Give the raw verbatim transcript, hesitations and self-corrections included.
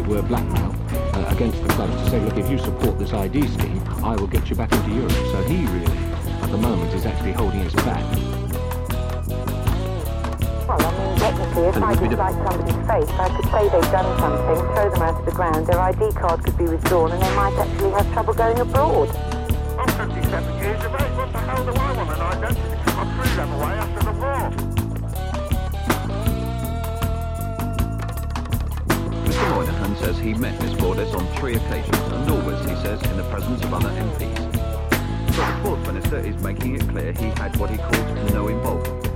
word blackmail uh, against the clubs to say, look, if you support this I D scheme, I will get you back into Europe. So he really, at the moment, is actually holding us back. Well, I mean, technically, if I dislike somebody's face, I could say they've done something, throw them out of the ground, their I D card could be withdrawn, and they might actually have trouble going abroad. I'm fifty-seven years of age. What the hell do I want an identity? I threw them away after the war. Mister Moynihan says he met Miss Borders on three occasions, and always, he says, in the presence of other M Ps. But the fourth minister is making it clear he had what he calls no involvement.